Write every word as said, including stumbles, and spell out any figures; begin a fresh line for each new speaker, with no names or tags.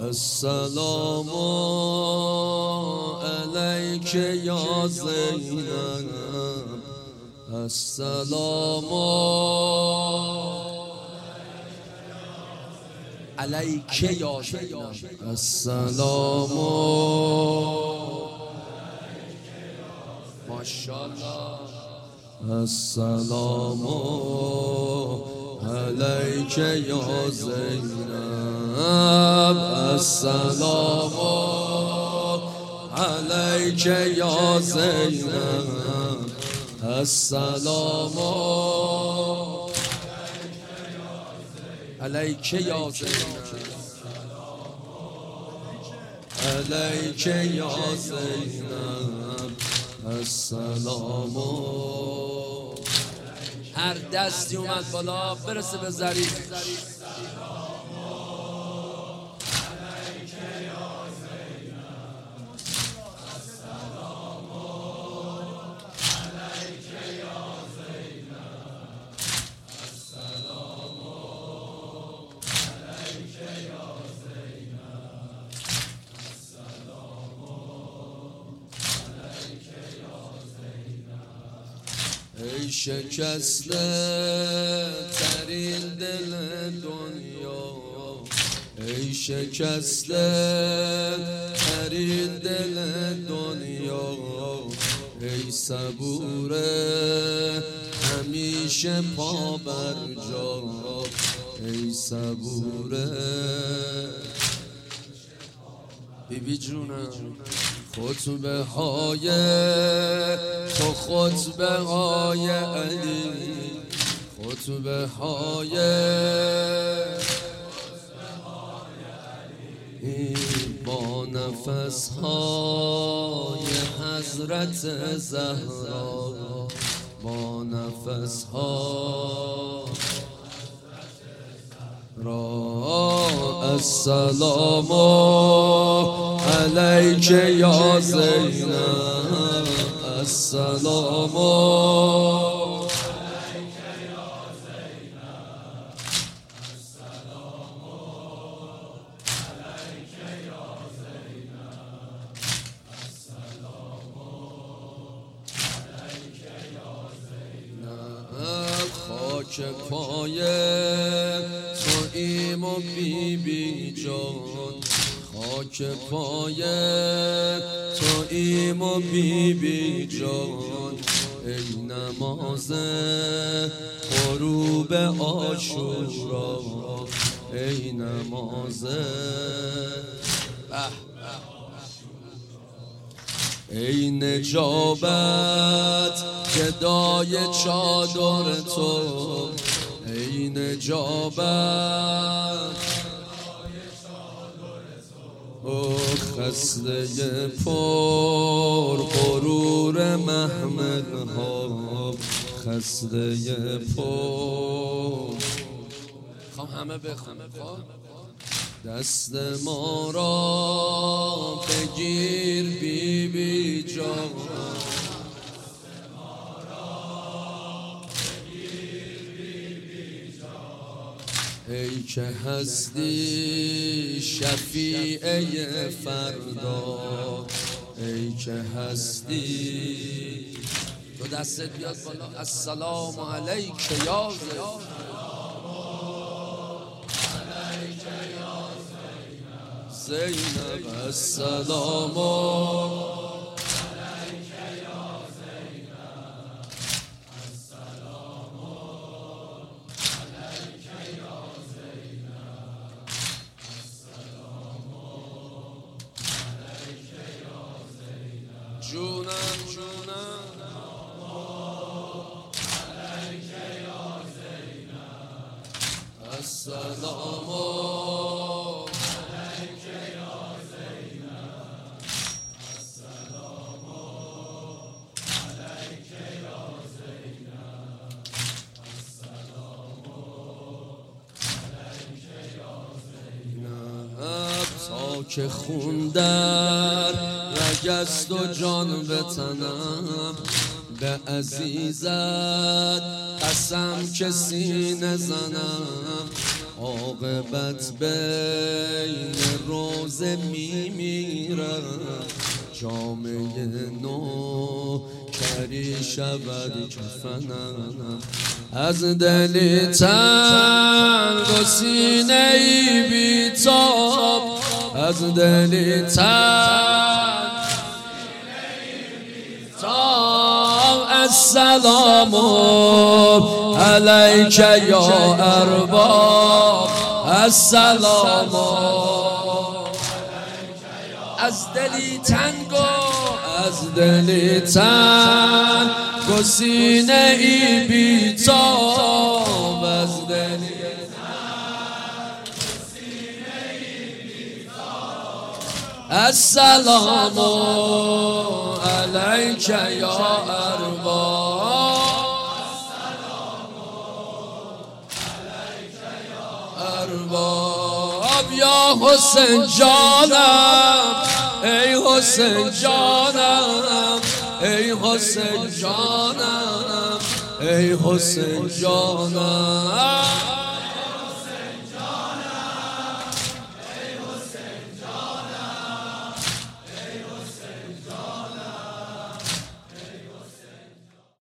السلام علیک یا زینب السلام علیک یا زینب السلام ماشاءالله السلام علیک یا زینب السلام علیک یا زینب السلام علیک یا زینب علیک یا زینب السلام. هر دستی اومد بالا برسه به ظریف. ای شکسته ترین دل دنیا ای شکسته ترین دل دنیا ای صبوره همیشه پا بر جا ای صبوره بی بی جونم خطبه های تو خطبه های علی خطبه های با نفس های حضرت زهرا با نفس ها را السلام علیک یا زینب السلام علیک یا زینب السلام علیک یا زینب السلام علیک یا زینب خاک پای توییم و بی بی جان خاک پای توییم و بی بی جان ای نماز غروب عاشورا ای نماز ای نجابت گدای چادر تو ای نجابت او خسته پر غرور محمل ها خسته پر خواهم همه بخونم دست ما را بگیر بی بی جان ای که هستی شفیعه فردا ای که هستی تو دستت بیاد بالا السلام علیک یا زینب السلام جونم جونم علیک یا زینب السلام علیک یا زینب السلام علیک یا زینب السلام علیک یا زینب تا که خون در رگست و جان به تنم به عزیزت قسم که سینه زنم عاقبت بین روزه میمیرم جامعه نو کری شود کفنم از دلی تنگ و سینه ای بی‌تاب از دلی تنگ السلام علیک یا ارباب السلام از دلی تنگ از دلی تنگ و سینه ای بی‌تاب از دلی السلام علیک یا ارباب ارباب یا حسین جانم ای حسین جانم ای حسین جانم ای حسین جانم